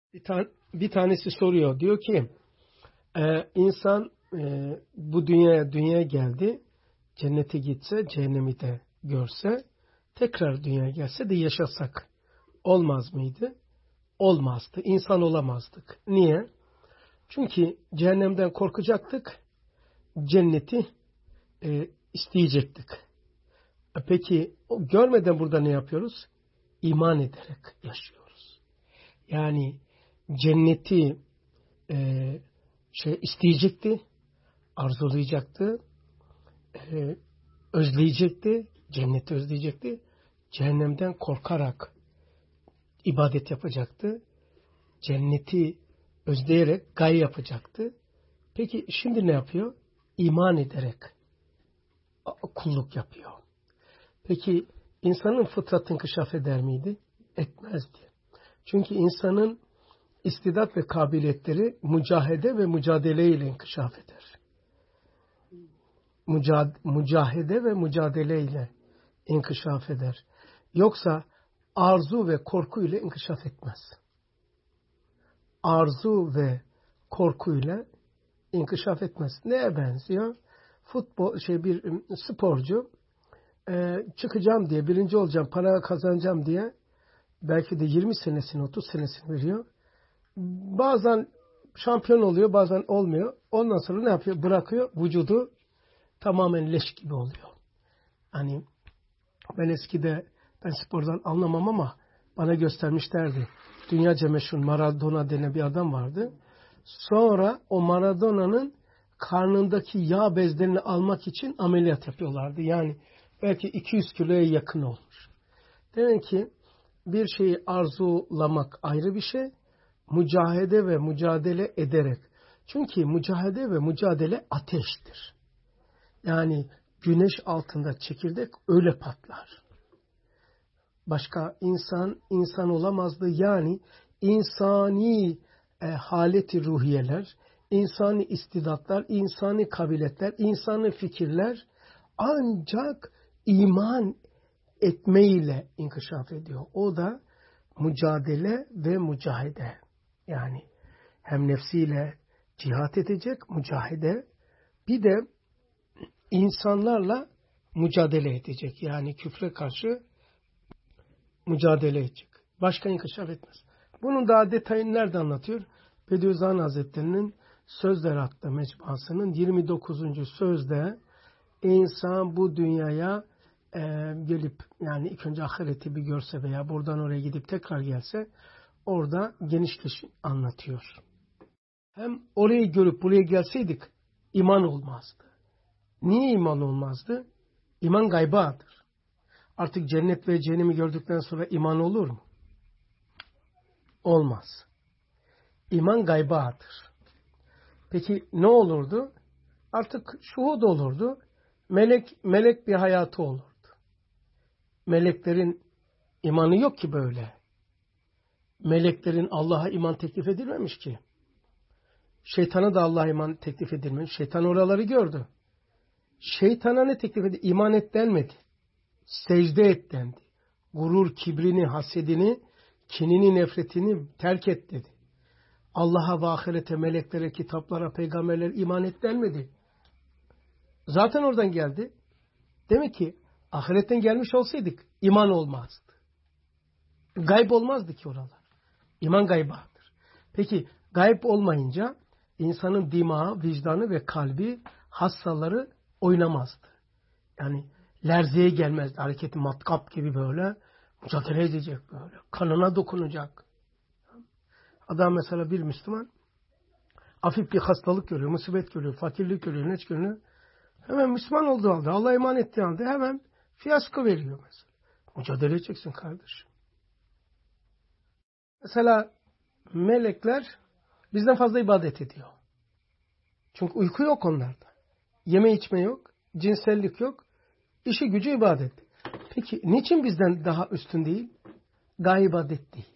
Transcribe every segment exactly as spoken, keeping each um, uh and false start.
Bir, tan bir tanesi soruyor. Diyor ki e, insan e, bu dünyaya dünyaya geldi. Cennete gitse, cehennemi de görse, tekrar dünyaya gelse de yaşasak olmaz mıydı? Olmazdı. İnsan olamazdık. Niye? Çünkü cehennemden korkacaktık. Cenneti e, isteyecektik. E, peki o görmeden burada ne yapıyoruz? İman ederek yaşıyoruz. Yani cenneti e, şey isteyecekti, arzulayacaktı, e, özleyecekti, cenneti özleyecekti. Cehennemden korkarak ibadet yapacaktı. Cenneti özleyerek gaye yapacaktı. Peki şimdi ne yapıyor? İman ederek kulluk yapıyor. Peki insanın fıtratı inkişaf eder miydi? Etmezdi. Çünkü insanın istidat ve kabiliyetleri mücahede ve mücadele ile inkişaf eder. Mücad mücahede ve mücadele ile inkişaf eder. Yoksa arzu ve korku ile inkişaf etmez. Arzu ve korku ile inkişaf etmez. Neye benziyor? Futbol şey bir sporcu e, çıkacağım diye, birinci olacağım, para kazanacağım diye belki de yirmi senesini, otuz senesini veriyor. Bazen şampiyon oluyor, bazen olmuyor. Ondan sonra ne yapıyor? Bırakıyor. Vücudu tamamen leş gibi oluyor. Hani ben eskide ben spordan anlamam ama bana göstermişlerdi. Dünyaca meşhur Maradona denen bir adam vardı. Sonra o Maradona'nın karnındaki yağ bezlerini almak için ameliyat yapıyorlardı. Yani belki iki yüz kiloya yakın olmuş. Demek ki bir şeyi arzulamak ayrı bir şey. Mücahede ve mücadele ederek. Çünkü mücahede ve mücadele ateştir. Yani güneş altında çekirdek öyle patlar. Başka insan insan olamazdı. Yani insani e, haleti ruhiyeler, insani istidatlar, insani kabiliyetler, insani fikirler ancak iman etmeyle inkişaf ediyor. O da mücadele ve mücahede. Yani hem nefsiyle cihat edecek, mücahede, bir de insanlarla mücadele edecek. Yani küfre karşı mücadele edecek. Başka inkişaf etmez. Bunun daha detayını nerede anlatıyor? Bediüzzaman Hazretleri'nin Sözler adlı mecmuasının yirmi dokuzuncu sözde insan bu dünyaya e, gelip yani ilk önce ahireti bir görse veya buradan oraya gidip tekrar gelse orada geniş geniş anlatıyor. Hem orayı görüp buraya gelseydik iman olmazdı. Niye iman olmazdı? İman gaybadır. Artık cennet ve cehennemi gördükten sonra iman olur mu? Olmaz. İman gaybadır. Peki ne olurdu? Artık şuhud olurdu. Melek melek bir hayatı olurdu. Meleklerin imanı yok ki böyle. Meleklerin Allah'a iman teklif edilmemiş ki. Şeytana da Allah'a iman teklif edilmemiş. Şeytan oraları gördü. Şeytana ne teklif edildi? İman et denmedi. Secde et dendi. Gurur, kibrini, hasedini, kinini, nefretini terk et dedi. Allah'a ve ahirete, meleklere, kitaplara, peygamberlere iman et denmedi. Zaten oradan geldi. Demek ki ahiretten gelmiş olsaydık iman olmazdı. Gayb olmazdı ki oralar. İman gaybadır. Peki gayb olmayınca insanın dimağı, vicdanı ve kalbi hassaları oynamazdı. Yani lerzeye gelmezdi. Hareketi matkap gibi böyle mücadele edecek böyle. Kanına dokunacak. Adam mesela bir Müslüman hafif bir hastalık görüyor, musibet görüyor, fakirlik görüyor, neç görüyor. Hemen Müslüman olduğu halde, Allah'a iman ettiği halde hemen fiyasko veriyor mesela. Mücadele edeceksin kardeşim. Mesela melekler bizden fazla ibadet ediyor. Çünkü uyku yok onlarda. Yeme içme yok, cinsellik yok. İşi gücü ibadet. Peki niçin bizden daha üstün değil? Gaye ibadet değil.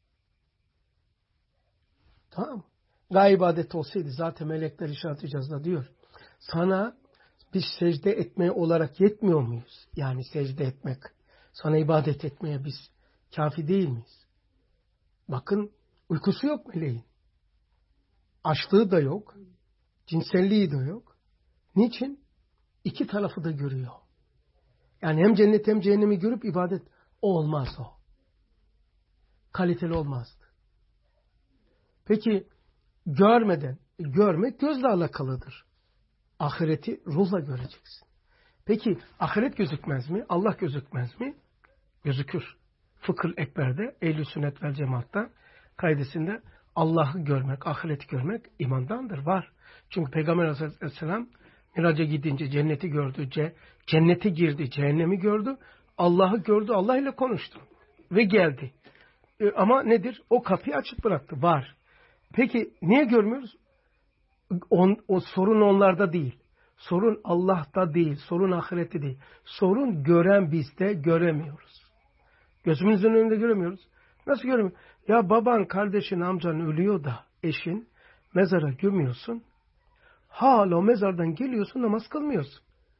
Tamam mı? Gaye ibadet olsaydı zaten melekler işaret icazda diyor. Sana biz secde etmeye olarak yetmiyor muyuz? Yani secde etmek. Sana ibadet etmeye biz kafi değil miyiz? Bakın Uykusu yok meleğin. Açlığı da yok. Cinselliği de yok. Niçin? İki tarafı da görüyor. Yani hem cennet hem cehennemi görüp ibadet. O olmaz o. Kaliteli olmazdı. Peki görmeden, görmek gözle alakalıdır. Ahireti ruhla göreceksin. Peki ahiret gözükmez mi? Allah gözükmez mi? Gözükür. Fıkıh Ekber'de, Ehl-i Sünnet vel Cemaat'ta kaidesinde Allah'ı görmek, ahireti görmek imandandır, var. Çünkü Peygamber Aleyhisselam Miraca gidince cenneti gördü, ce, cennete girdi, cehennemi gördü, Allah'ı gördü, Allah ile konuştu ve geldi. E, ama nedir? O kapıyı açık bıraktı, var. Peki niye görmüyoruz? On, o sorun onlarda değil. Sorun Allah'ta değil, sorun ahirette değil. Sorun gören bizde, göremiyoruz. Gözümüzün önünde göremiyoruz. Nasıl göremiyoruz? Ya baban, kardeşin, amcan ölüyor da eşin mezara gömüyorsun. Hala o mezardan geliyorsun, namaz kılmıyorsun.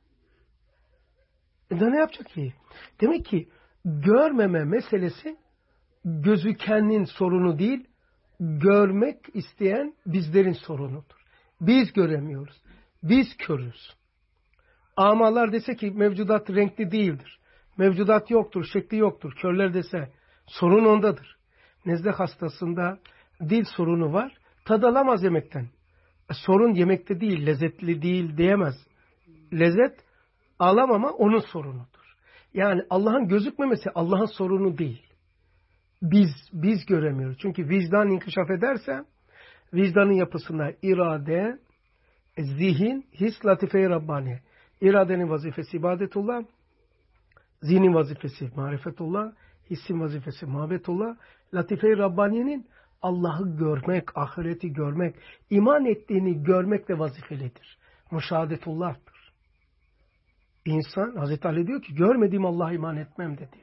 E da ne yapacak ki? Demek ki görmeme meselesi gözükenin sorunu değil, görmek isteyen bizlerin sorunudur. Biz göremiyoruz. Biz körüz. Amalar dese ki mevcudat renkli değildir. Mevcudat yoktur, şekli yoktur. Körler dese sorun ondadır. Nezle hastasında dil sorunu var. Tad alamaz yemekten. E, sorun yemekte değil, lezzetli değil diyemez. Lezzet alamama onun sorunudur. Yani Allah'ın gözükmemesi Allah'ın sorunu değil. Biz, biz göremiyoruz. Çünkü vicdan inkişaf ederse vicdanın yapısında irade, zihin, his, latife-i Rabbani. İradenin vazifesi ibadetullah, zihnin vazifesi marifetullah, hissin vazifesi muhabbetullah, latife-i Rabbani'nin Allah'ı görmek, ahireti görmek, iman ettiğini görmek de vazifelidir. Müşahadetullah'tır. İnsan, Hazreti Ali diyor ki, görmediğim Allah'a iman etmem dedi.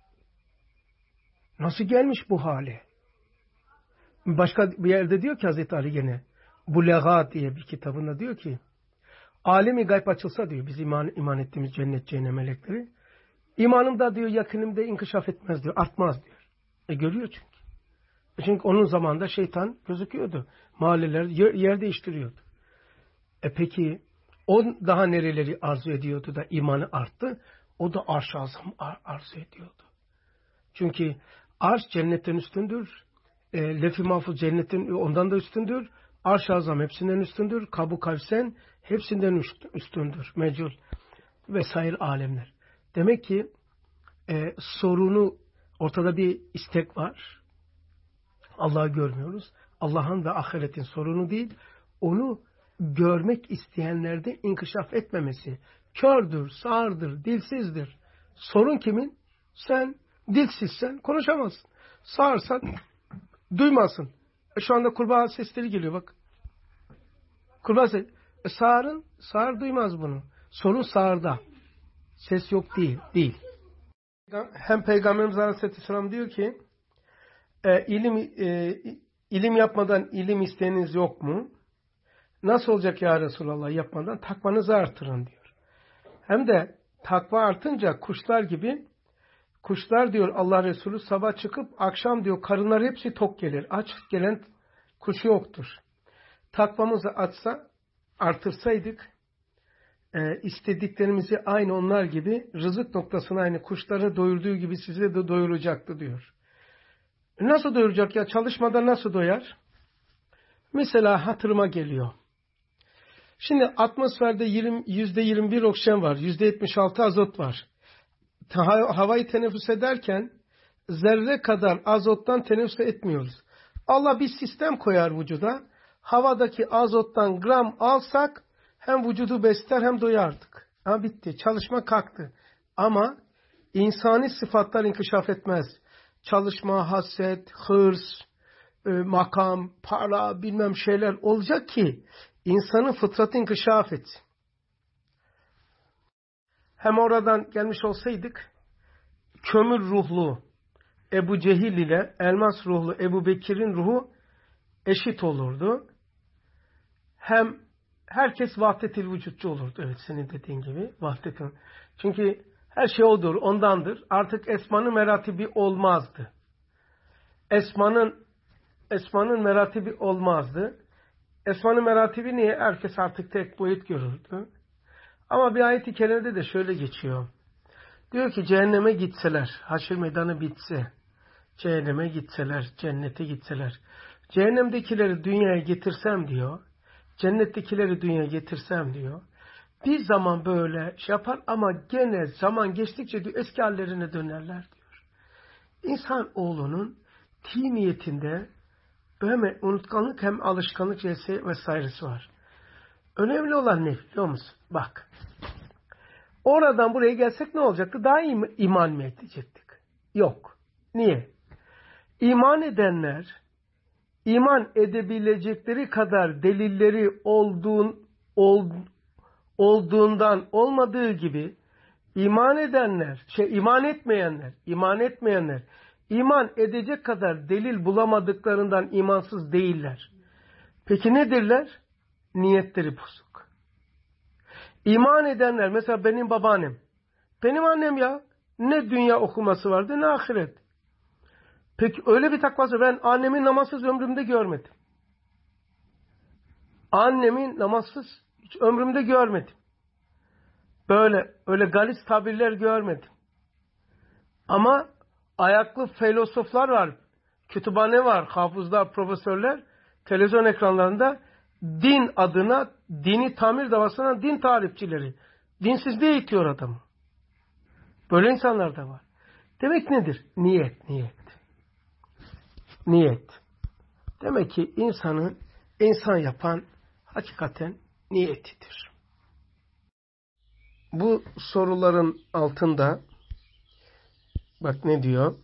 Nasıl gelmiş bu hale? Başka bir yerde diyor ki Hazreti Ali gene, Bulega diye bir kitabında diyor ki, alemi gayb açılsa diyor, biz iman, iman ettiğimiz cennet, cehennem melekleri, imanımda diyor, yakınımda inkişaf etmez diyor, artmaz diyor. E görüyor çünkü. E çünkü onun zamanında şeytan gözüküyordu. Mahalleler yer, yer değiştiriyordu. E peki, o daha nereleri arzu ediyordu da imanı arttı? O da arş-ı azam ar- arzu ediyordu. Çünkü arş cennetten üstündür. E, Lef-i mahfuz cennetin ondan da üstündür. Arş-ı azam hepsinden üstündür. Kabu kavsen hepsinden üstündür. Mecul vesaire alemler. Demek ki e, sorunu ortada bir istek var. Allah'ı görmüyoruz. Allah'ın ve ahiretin sorunu değil. Onu görmek isteyenlerde inkişaf etmemesi. Kördür, sağırdır, dilsizdir. Sorun kimin? Sen dilsizsen konuşamazsın. Sağırsan duymazsın. E şu anda kurbağa sesleri geliyor bak. Kurbağa sesleri. E sağırın, sağır duymaz bunu. Sorun sağırda. Ses yok değil. Değil. Hem Peygamberimiz Aleyhisselam diyor ki e, ilim e, ilim yapmadan ilim isteğiniz yok mu? Nasıl olacak ya Resulallah yapmadan? Takvanızı artırın diyor. Hem de takva artınca kuşlar gibi kuşlar diyor Allah Resulü sabah çıkıp akşam diyor karınlar hepsi tok gelir. Aç gelen kuş yoktur. Takvamızı atsa artırsaydık e, istediklerimizi aynı onlar gibi rızık noktasına aynı kuşları doyurduğu gibi size de doyuracaktı diyor. Nasıl doyuracak ya? Çalışmadan nasıl doyar? Mesela hatırıma geliyor. Şimdi atmosferde yüzde yirmi bir oksijen var. yüzde yetmiş altı azot var. Havayı teneffüs ederken zerre kadar azottan teneffüs etmiyoruz. Allah bir sistem koyar vücuda. Havadaki azottan gram alsak hem vücudu besler hem doyardık. Ha bitti. Çalışma kalktı. Ama insani sıfatlar inkişaf etmez. Çalışma, haset, hırs, e, makam, para, bilmem şeyler olacak ki insanın fıtratı inkişaf etsin. Hem oradan gelmiş olsaydık kömür ruhlu Ebu Cehil ile elmas ruhlu Ebu Bekir'in ruhu eşit olurdu. Hem herkes vahdet-i vücutçu olurdu. Evet senin dediğin gibi vahdet-i. Çünkü her şey odur, ondandır. Artık esmanın meratibi olmazdı. Esmanın Esmanın meratibi olmazdı. Esmanın meratibi niye? Herkes artık tek boyut görürdü. Ama bir ayet-i kerimede de şöyle geçiyor. Diyor ki cehenneme gitseler, haşr meydanı bitse, cehenneme gitseler, cennete gitseler, cehennemdekileri dünyaya getirsem diyor, cennettekileri dünyaya getirsem diyor, bir zaman böyle şey yapar ama gene zaman geçtikçe diyor, eski hallerine dönerler diyor. İnsan oğlunun tiniyetinde hem unutkanlık hem alışkanlık vesairesi var. Önemli olan ne biliyor musun? Bak. Oradan buraya gelsek ne olacaktı? Daha iyi iman mı edecektik? Yok. Niye? İman edenler iman edebilecekleri kadar delilleri olduğun, ol, olduğundan olmadığı gibi iman edenler, şey iman etmeyenler, iman etmeyenler iman edecek kadar delil bulamadıklarından imansız değiller. Peki nedirler? Niyetleri bozuk. İman edenler, mesela benim babaannem, benim annem ya, ne dünya okuması vardı ne ahiret. Peki öyle bir takvası, ben annemin namazsız ömrümde görmedim. Annemin namazsız hiç ömrümde görmedim. Böyle öyle galis tabirler görmedim. Ama ayaklı filozoflar var, kütüphane var, hafızlar, profesörler, televizyon ekranlarında din adına, dini tamir davasına din tarifçileri, dinsizliğe itiyor adamı. Böyle insanlar da var. Demek nedir? Niyet, niyet. Niyet. Demek ki insanı insan yapan hakikaten niyetidir. Bu soruların altında bak ne diyor?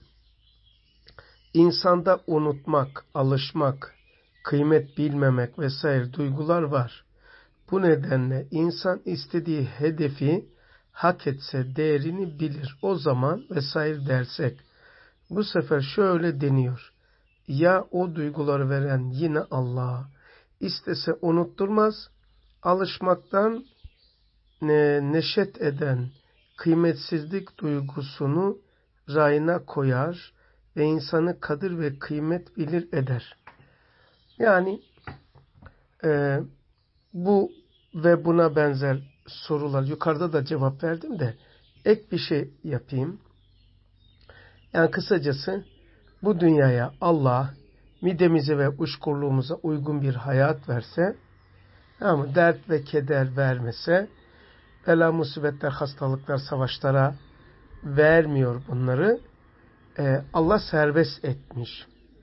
İnsanda unutmak, alışmak, kıymet bilmemek vesaire duygular var. Bu nedenle insan istediği hedefi hak etse değerini bilir. O zaman vesaire dersek bu sefer şöyle deniyor. Ya o duyguları veren yine Allah istese unutturmaz, alışmaktan ne, neşet eden kıymetsizlik duygusunu rayına koyar ve insanı kadir ve kıymet bilir eder. Yani e, bu ve buna benzer sorular yukarıda da cevap verdim de ek bir şey yapayım. Yani kısacası bu dünyaya Allah midemize ve uçkurluğumuza uygun bir hayat verse ama dert ve keder vermese, bela, musibetler, hastalıklar, savaşlara vermiyor bunları. Ee, Allah serbest etmiş.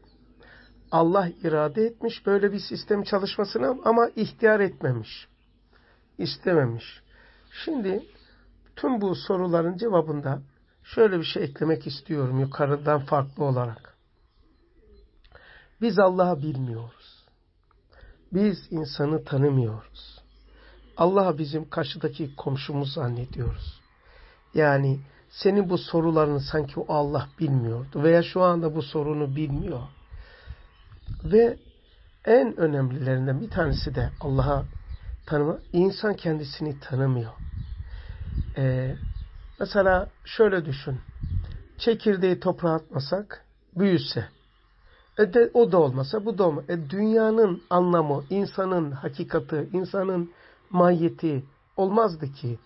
Allah irade etmiş böyle bir sistem çalışmasına ama ihtiyar etmemiş. İstememiş. Şimdi tüm bu soruların cevabında şöyle bir şey eklemek istiyorum yukarıdan farklı olarak. Biz Allah'ı bilmiyoruz. Biz insanı tanımıyoruz. Allah'ı bizim karşıdaki komşumuz zannediyoruz. Yani senin bu sorularını sanki o Allah bilmiyordu veya şu anda bu sorunu bilmiyor. Ve en önemlilerinden bir tanesi de Allah'a tanıma. İnsan kendisini tanımıyor. Ee, mesela şöyle düşün. Çekirdeği toprağa atmasak büyüse. E de, o da olmasa bu da olmasa. E dünyanın anlamı, insanın hakikati, insanın mahiyeti olmazdı ki.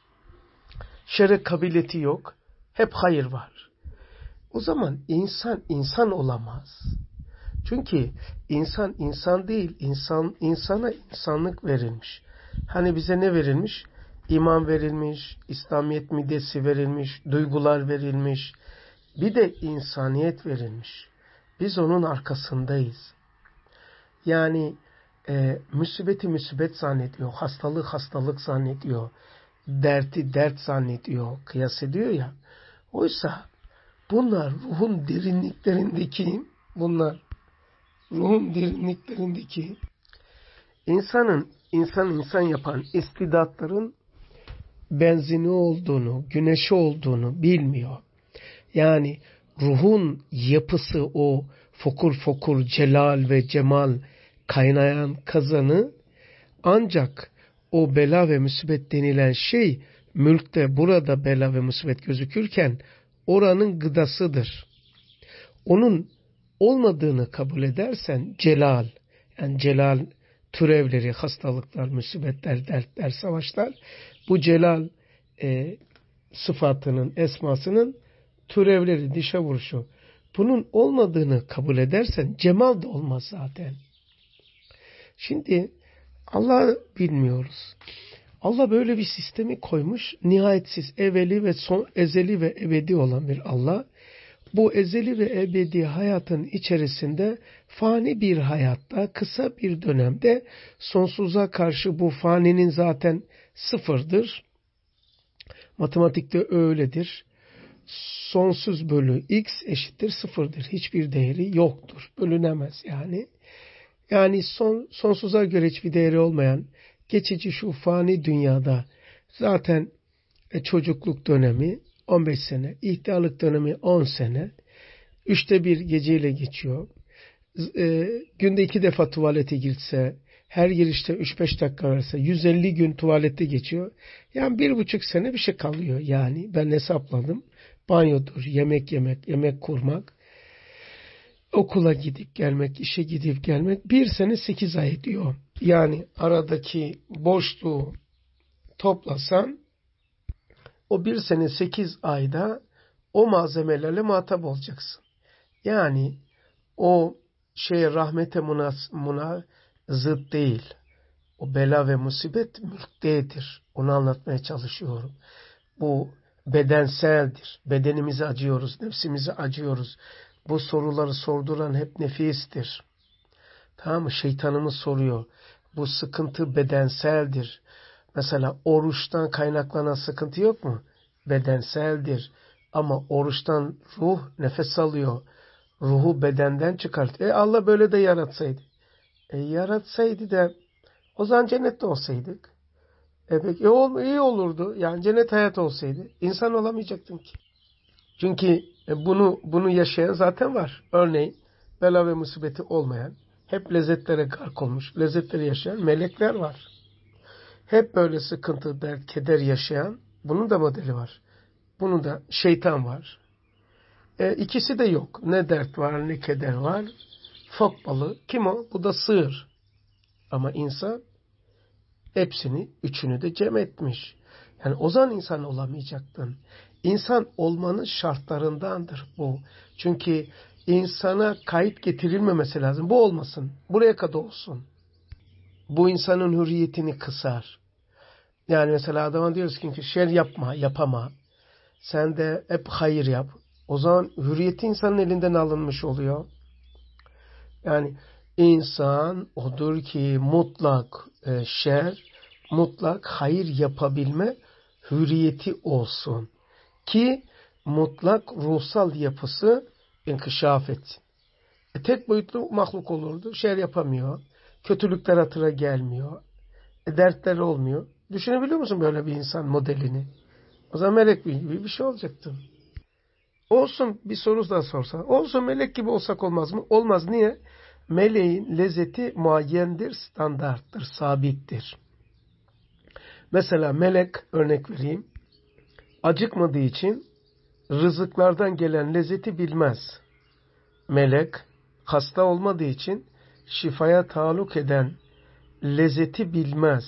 Şerre kabiliyeti yok. Hep hayır var. O zaman insan insan olamaz. Çünkü insan insan değil. İnsan insana insanlık verilmiş. Hani bize ne verilmiş? İman verilmiş, İslamiyet midesi verilmiş, duygular verilmiş. Bir de insaniyet verilmiş. Biz onun arkasındayız. Yani e, musibeti musibet zannediyor, hastalığı hastalık zannediyor, derti dert zannediyor, kıyas ediyor ya. Oysa bunlar ruhun derinliklerindeki, bunlar ruhun derinliklerindeki insanın insan insan yapan istidatların benzini olduğunu, güneşi olduğunu bilmiyor. Yani ruhun yapısı o fokur fokur celal ve cemal kaynayan kazanı ancak o bela ve musibet denilen şey mülkte burada bela ve musibet gözükürken oranın gıdasıdır. Onun olmadığını kabul edersen celal, yani celal türevleri, hastalıklar, musibetler, dertler, savaşlar, bu celal e, sıfatının, esmasının türevleri, dişe vuruşu. Bunun olmadığını kabul edersen cemal da olmaz zaten. Şimdi Allah'ı bilmiyoruz. Allah böyle bir sistemi koymuş. Nihayetsiz, evveli ve son, ezeli ve ebedi olan bir Allah. Bu ezeli ve ebedi hayatın içerisinde fani bir hayatta, kısa bir dönemde sonsuza karşı bu faninin zaten sıfırdır. Matematikte öyledir. Sonsuz bölü x eşittir sıfırdır. Hiçbir değeri yoktur. Bölünemez yani. Yani son, sonsuza göre hiçbir değeri olmayan geçici şu fani dünyada zaten e, çocukluk dönemi on beş sene, ihtiyarlık dönemi on sene, üçte bir geceyle geçiyor. E, günde iki defa tuvalete girse, her girişte üç beş dakika verse yüz elli gün tuvalette geçiyor. Yani bir buçuk sene bir şey kalıyor yani. Ben hesapladım. Banyodur, yemek yemek, yemek kurmak, okula gidip gelmek, işe gidip gelmek bir sene sekiz ay ediyor. Yani aradaki boşluğu toplasan o bir sene sekiz ayda o malzemelerle muhatap olacaksın. Yani o şey rahmete munas, muna zıt değil. O bela ve musibet mülktedir. Onu anlatmaya çalışıyorum. Bu bedenseldir. Bedenimize acıyoruz, nefsimize acıyoruz. Bu soruları sorduran hep nefistir. Tamam mı? Şeytanımız soruyor. Bu sıkıntı bedenseldir. Mesela oruçtan kaynaklanan sıkıntı yok mu? Bedenseldir. Ama oruçtan ruh nefes alıyor. Ruhu bedenden çıkartıyor. E Allah böyle de yaratsaydı. E yaratsaydı da o zaman cennette olsaydık. E peki e, iyi olurdu. Yani cennet hayat olsaydı. İnsan olamayacaktın ki. Çünkü bunu bunu yaşayan zaten var. Örneğin bela ve musibeti olmayan, hep lezzetlere gark olmuş, lezzetleri yaşayan melekler var. Hep böyle sıkıntı, dert, keder yaşayan, bunun da modeli var. Bunun da şeytan var. E, ikisi de yok. Ne dert var, ne keder var. Fok balığı. Kim o? Bu da sığır. Ama insan hepsini, üçünü de cem etmiş. Yani o zaman insan olamayacaktın. İnsan olmanın şartlarındandır bu. Çünkü insana kayıt getirilmemesi lazım. Bu olmasın. Buraya kadar olsun. Bu insanın hürriyetini kısar. Yani mesela adama diyoruz ki şer yapma, yapama. Sen de hep hayır yap. O zaman hürriyeti insanın elinden alınmış oluyor. Yani insan odur ki mutlak e, şer, mutlak hayır yapabilme hürriyeti olsun. Ki mutlak ruhsal yapısı inkişaf etsin. E, tek boyutlu mahluk olurdu. Şer yapamıyor. Kötülükler hatıra gelmiyor. E, dertler olmuyor. Düşünebiliyor musun böyle bir insan modelini? O zaman melek gibi bir şey olacaktı. Olsun, bir soru daha sorsan. Olsun, melek gibi olsak olmaz mı? Olmaz. Niye? Meleğin lezzeti muayyendir, standarttır, sabittir. Mesela melek, örnek vereyim, acıkmadığı için rızıklardan gelen lezzeti bilmez. Melek, hasta olmadığı için şifaya taalluk eden lezzeti bilmez.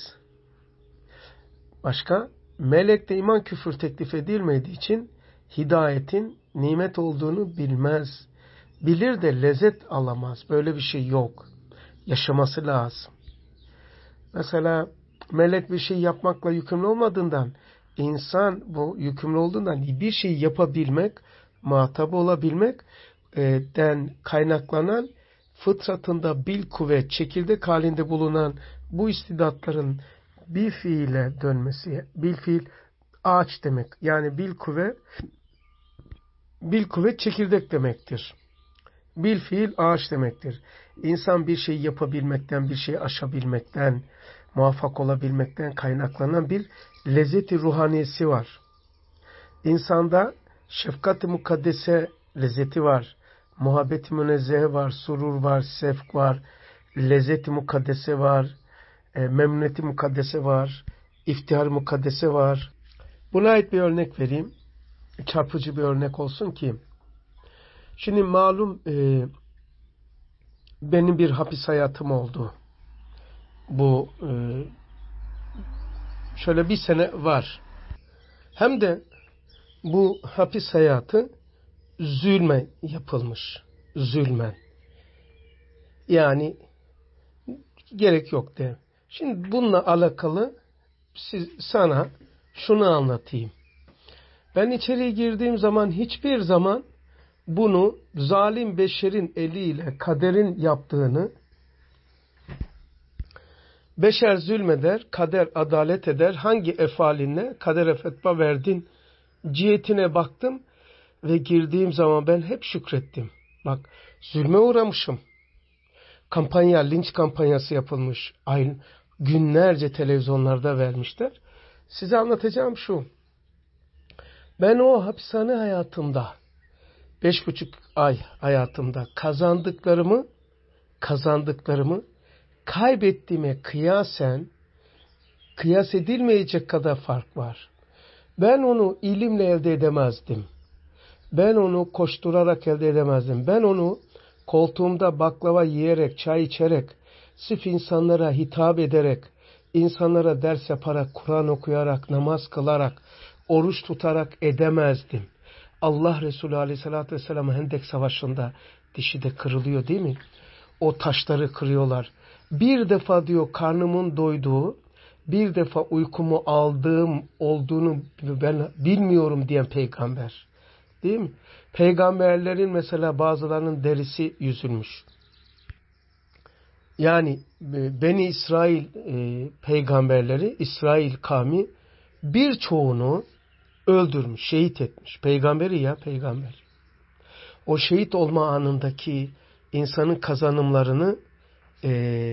Başka, melek de iman küfür teklif edilmediği için hidayetin nimet olduğunu bilmez. Bilir de lezzet alamaz. Böyle bir şey yok. Yaşaması lazım. Mesela melek bir şey yapmakla yükümlü olmadığından, insan bu yükümlü olduğundan bir şey yapabilmek, muhatap olabilmek den kaynaklanan fıtratında bil kuvvet, çekirdek halinde bulunan bu istidatların bir fiile dönmesi, bil fiil ağaç demek. Yani bil kuvvet, bil kuvvet çekirdek demektir. Bil fiil ağaç demektir. İnsan bir şeyi yapabilmekten, bir şeyi aşabilmekten, muvaffak olabilmekten kaynaklanan bir lezzeti ruhaniyesi var. İnsanda şefkat-i mukaddese lezzeti var. Muhabbet-i münezzehe var, surur var, sevk var, lezzet-i mukaddese var, e, memnuniyet-i mukaddese var, iftihar-ı mukaddese var. Buna ait bir örnek vereyim. Çarpıcı bir örnek olsun ki. Şimdi malum e, benim bir hapis hayatım oldu. Bu e, şöyle bir sene var. Hem de bu hapis hayatı zulme yapılmış. Zulmen. Yani gerek yok de. Şimdi bununla alakalı siz, sana şunu anlatayım. Ben içeri girdiğim zaman hiçbir zaman bunu zalim beşerin eliyle kaderin yaptığını, beşer zulmeder, kader adalet eder, hangi efalinle kadere fetva verdin cihetine baktım ve girdiğim zaman ben hep şükrettim. Bak, zulme uğramışım. Kampanya, linç kampanyası yapılmış. Aynı günlerce televizyonlarda vermişler. Size anlatacağım şu. Ben o hapishane hayatımda, beş buçuk ay hayatımda kazandıklarımı, kazandıklarımı kaybettiğime kıyasen, kıyas edilmeyecek kadar fark var. Ben onu ilimle elde edemezdim. Ben onu koşturarak elde edemezdim. Ben onu koltuğumda baklava yiyerek, çay içerek, sırf insanlara hitap ederek, insanlara ders yaparak, Kur'an okuyarak, namaz kılarak, oruç tutarak edemezdim. Allah Resulü Aleyhisselatü Vesselam Hendek Savaşı'nda dişi de kırılıyor değil mi? O taşları kırıyorlar. Bir defa diyor karnımın doyduğu, bir defa uykumu aldığım olduğunu ben bilmiyorum diyen peygamber. Değil mi? Peygamberlerin mesela bazılarının derisi yüzülmüş. Yani Beni İsrail e, peygamberleri, İsrail kavmi birçoğunu öldürmüş, şehit etmiş. Peygamberi ya peygamber. O şehit olma anındaki insanın kazanımlarını e,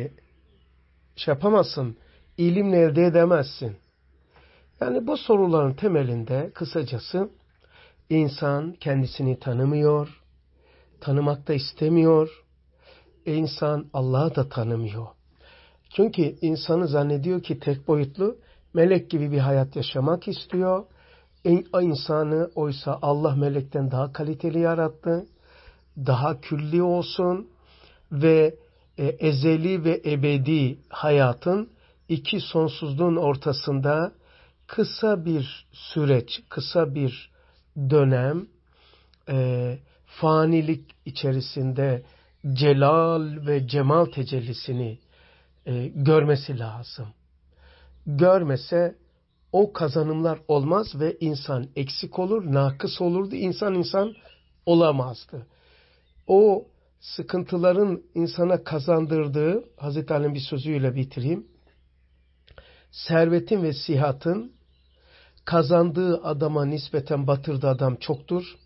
şey yapamazsın, ilimle elde edemezsin. Yani bu soruların temelinde kısacası insan kendisini tanımıyor, tanımak da istemiyor. İnsan Allah'ı da tanımıyor. Çünkü insanı zannediyor ki tek boyutlu, melek gibi bir hayat yaşamak istiyor. İnsanı oysa Allah melekten daha kaliteli yarattı, daha külli olsun ve e, ezeli ve ebedi hayatın iki sonsuzluğun ortasında kısa bir süreç, kısa bir dönem, e, fanilik içerisinde celal ve cemal tecellisini e, görmesi lazım. Görmese o kazanımlar olmaz ve insan eksik olur, nakıs olurdu. İnsan insan olamazdı. O sıkıntıların insana kazandırdığı, Hazreti Ali'nin bir sözüyle bitireyim. Servetin ve sihatın kazandığı adama nispeten batırdığı adam çoktur.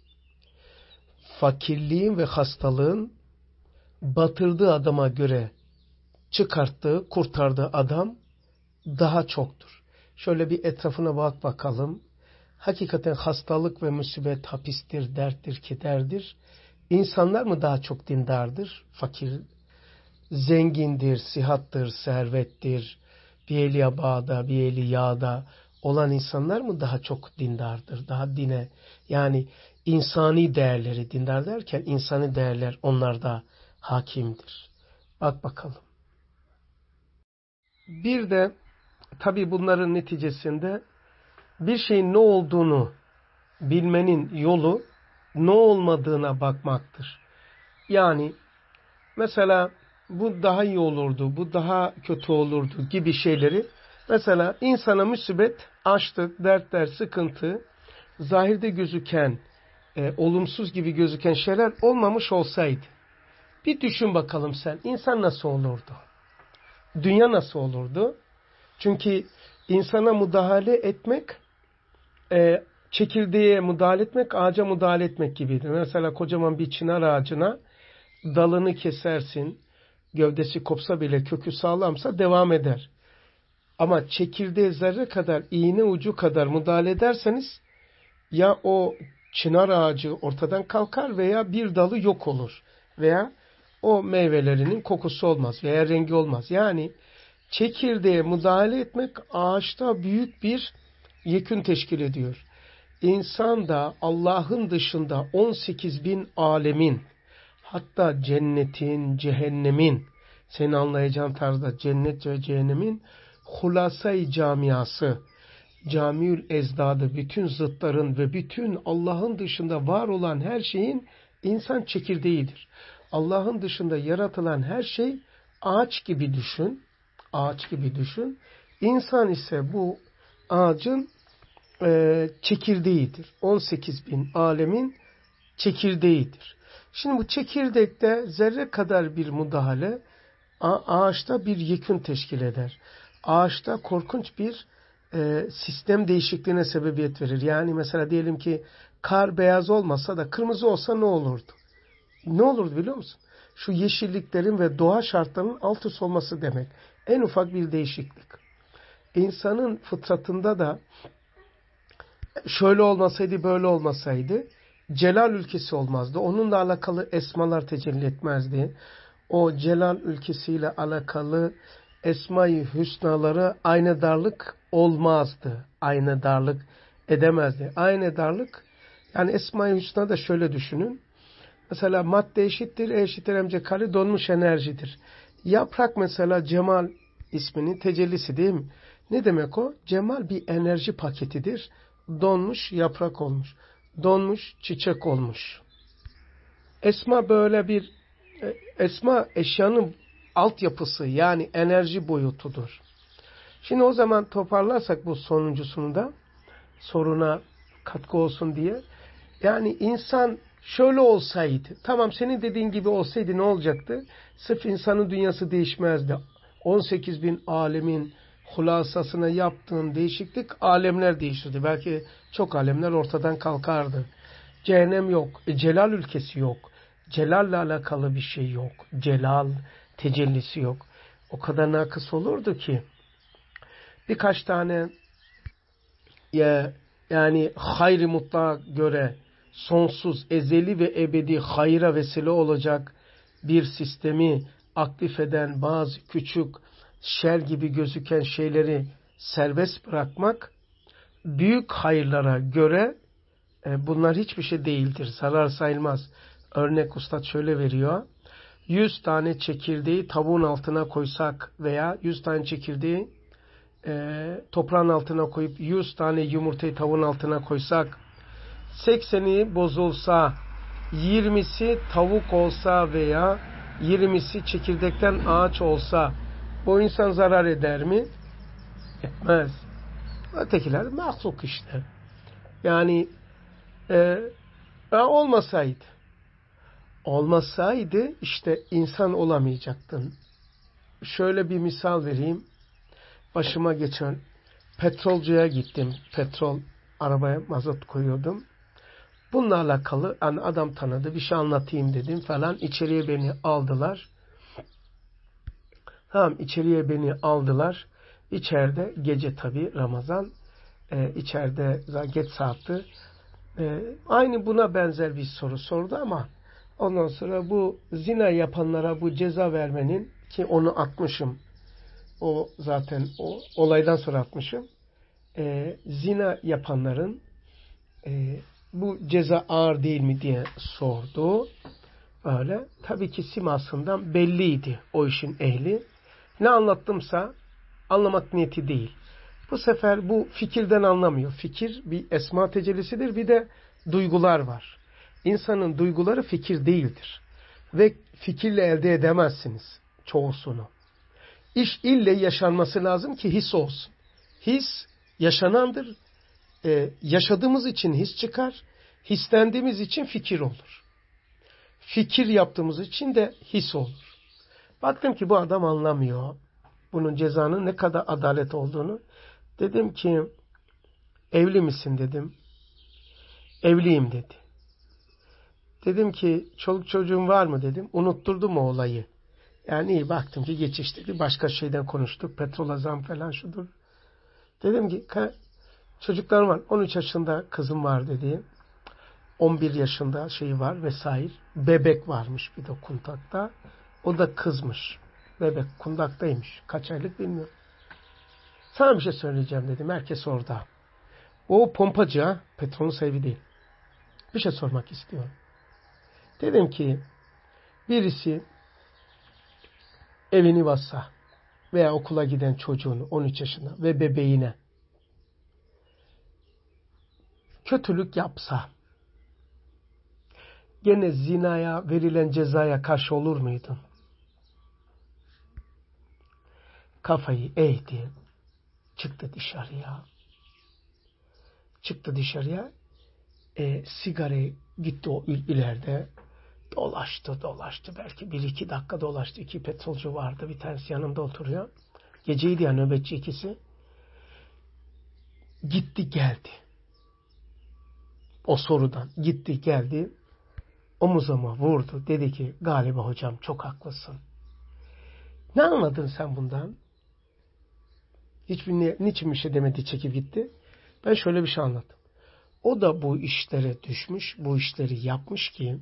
Fakirliğin ve hastalığın batırdığı adama göre çıkarttığı, kurtardığı adam daha çoktur. Şöyle bir etrafına bak bakalım. Hakikaten hastalık ve musibet hapistir, derttir, kederdir. İnsanlar mı daha çok dindardır? Fakir, zengindir, sihattır, servettir, bir eli bağda, bir eli yağda olan insanlar mı daha çok dindardır? Daha dine, yani insani değerleri, dindar derken insani değerler onlarda hakimdir. Bak bakalım. Bir de tabii bunların neticesinde bir şeyin ne olduğunu bilmenin yolu ne olmadığına bakmaktır. Yani mesela bu daha iyi olurdu, bu daha kötü olurdu gibi şeyleri, mesela insana musibet, açlık, dertler, sıkıntı, zahirde gözüken, e, olumsuz gibi gözüken şeyler olmamış olsaydı, bir düşün bakalım sen, insan nasıl olurdu? Dünya nasıl olurdu? Çünkü insana müdahale etmek, e, çekirdeğe müdahale etmek, ağaca müdahale etmek gibidir. Mesela kocaman bir çınar ağacına dalını kesersin, gövdesi kopsa bile kökü sağlamsa devam eder. Ama çekirdeğe zerre kadar, iğne ucu kadar müdahale ederseniz ya o çınar ağacı ortadan kalkar veya bir dalı yok olur. Veya o meyvelerinin kokusu olmaz veya rengi olmaz. Yani çekirdeğe müdahale etmek ağaçta büyük bir yekün teşkil ediyor. İnsan da Allah'ın dışında on sekiz bin alemin hatta cennetin, cehennemin, senin anlayacağın tarzda cennet ve cehennemin hulasay camiası, camiül ezdadı, bütün zıtların ve bütün Allah'ın dışında var olan her şeyin insan çekirdeğidir. Allah'ın dışında yaratılan her şey ağaç gibi düşün. Ağaç gibi düşün. İnsan ise bu ağacın e, çekirdeğidir. on sekiz bin alemin çekirdeğidir. Şimdi bu çekirdekte zerre kadar bir müdahale ağaçta bir yekün teşkil eder. Ağaçta korkunç bir e, sistem değişikliğine sebebiyet verir. Yani mesela diyelim ki kar beyaz olmasa da kırmızı olsa ne olurdu? Ne olurdu biliyor musun? Şu yeşilliklerin ve doğa şartlarının alt üst olması demek. En ufak bir değişiklik. İnsanın fıtratında da şöyle olmasaydı böyle olmasaydı celal ülkesi olmazdı. Onunla alakalı esmalar tecelli etmezdi. O celal ülkesiyle alakalı esma-i hüsnaları aynı darlık olmazdı. Aynı darlık edemezdi. Aynı darlık yani esma-i hüsna da şöyle düşünün. Mesela madde eşittir, E eşittir mc kare donmuş enerjidir. Yaprak mesela cemal isminin tecellisi değil mi? Ne demek o? Cemal bir enerji paketidir. Donmuş yaprak olmuş. Donmuş çiçek olmuş. Esma böyle bir esma eşyanın altyapısı yani enerji boyutudur. Şimdi o zaman toparlarsak bu sonuncusunu da soruna katkı olsun diye. Yani insan şöyle olsaydı, tamam senin dediğin gibi olsaydı ne olacaktı? Sırf insanın dünyası değişmezdi. on sekiz bin alemin hulasasına yaptığın değişiklik alemler değişirdi. Belki çok alemler ortadan kalkardı. Cehennem yok. E, celal ülkesi yok. Celalle alakalı bir şey yok. Celal tecellisi yok. O kadar nakıs olurdu ki birkaç tane ya, yani hayri mutlaka göre sonsuz, ezeli ve ebedi hayra vesile olacak bir sistemi aktif eden bazı küçük şer gibi gözüken şeyleri serbest bırakmak büyük hayırlara göre e, bunlar hiçbir şey değildir. Zarar sayılmaz. Örnek Üstad şöyle veriyor. yüz tane çekirdeği tavuğun altına koysak veya yüz tane çekirdeği e, toprağın altına koyup yüz tane yumurtayı tavuğun altına koysak sekseni bozulsa yirmisi tavuk olsa veya yirmisi çekirdekten ağaç olsa bu insan zarar eder mi? Etmez. Ötekiler mahluk işte. Yani e, olmasaydı olmasaydı işte insan olamayacaktın. Şöyle bir misal vereyim. Başıma geçen petrolcüye gittim. Petrol arabaya mazot koyuyordum. Bununla alakalı hani adam tanıdı bir şey anlatayım dedim falan. İçeriye beni aldılar. Tamam içeriye beni aldılar. İçeride gece tabii Ramazan. E, içeride geç saatti. E, aynı buna benzer bir soru sordu ama ondan sonra bu zina yapanlara bu ceza vermenin ki onu atmışım. O zaten o olaydan sonra atmışım. E, zina yapanların e, bu ceza ağır değil mi diye sordu. Öyle. Tabii ki simasından belliydi o işin ehli. Ne anlattımsa anlamak niyeti değil. Bu sefer bu fikirden anlamıyor. Fikir bir esma tecellisidir. Bir de duygular var. İnsanın duyguları fikir değildir. Ve fikirle elde edemezsiniz çoğusunu. İş ille yaşanması lazım ki his olsun. His yaşanandır. Ee, yaşadığımız için his çıkar. Hislendiğimiz için fikir olur. Fikir yaptığımız için de his olur. Baktım ki bu adam anlamıyor. Bunun cezanın ne kadar adalet olduğunu. Dedim ki evli misin dedim. Evliyim dedi. Dedim ki çoluk çocuğun var mı dedim. Unutturdu mu olayı? Yani iyi baktım ki geçiş dedi. Başka şeyden konuştuk. Petrola zam falan şudur. Dedim ki çocuklar var. on üç yaşında kızım var dedi. on bir yaşında şey var vesaire. Bebek varmış bir de kundakta. O da kızmış. Bebek kundaktaymış. Kaç aylık bilmiyorum. Sana bir şey söyleyeceğim dedim. Herkes orada. O pompacı ha. Petrolün sahibi değil. Bir şey sormak istiyorum. Dedim ki Birisi evini bassa veya okula giden çocuğunu on üç yaşında ve bebeğine kötülük yapsa gene zinaya verilen cezaya karşı olur muydun? Kafayı eğdi. Çıktı dışarıya. Çıktı dışarıya. E, sigarayı gitti o ileride. Dolaştı dolaştı. Belki bir iki dakika dolaştı. İki petrolcü vardı. Bir tanesi yanında oturuyor. Geceydi ya, nöbetçi ikisi. Gitti geldi. O sorudan. Gitti geldi. Omuzuma vurdu. Dedi ki galiba hocam çok haklısın. Ne anladın sen bundan? Hiçbir ni niçin bir şey demedi, çekip gitti. Ben şöyle bir şey anlattım. O da bu işlere düşmüş, bu işleri yapmış ki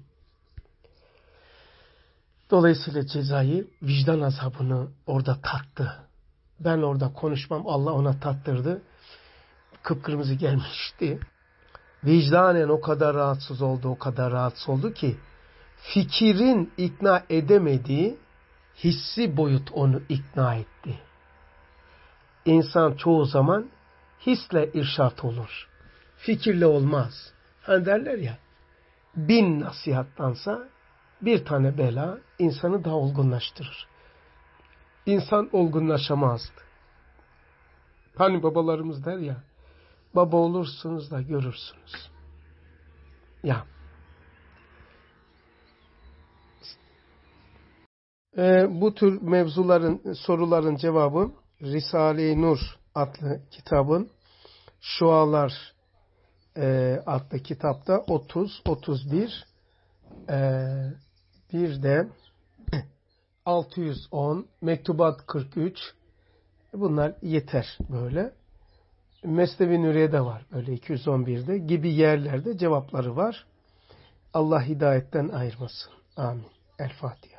dolayısıyla cezayı, vicdan azabını orada tattı. Ben orada konuşmam, Allah ona tattırdı. Kıpkırmızı gelmişti. Vicdanen o kadar rahatsız oldu, o kadar rahatsız oldu ki fikirin ikna edemediği hissi boyut onu ikna etti. İnsan çoğu zaman hisle irşat olur. Fikirle olmaz. Hani derler ya, bin nasihattansa bir tane bela insanı daha olgunlaştırır. İnsan olgunlaşamazdı. Hani babalarımız der ya, baba olursunuz da görürsünüz. Ya. Ee, bu tür mevzuların, soruların cevabı Risale-i Nur adlı kitabın Şualar e, adlı kitapta otuz, otuz bir e, bir de altı yüz on, Mektubat kırk üç, bunlar yeter böyle. Mesnevi Nuriye'de var böyle iki yüz on birde gibi yerlerde cevapları var. Allah hidayetten ayırmasın. Amin. El Fatiha.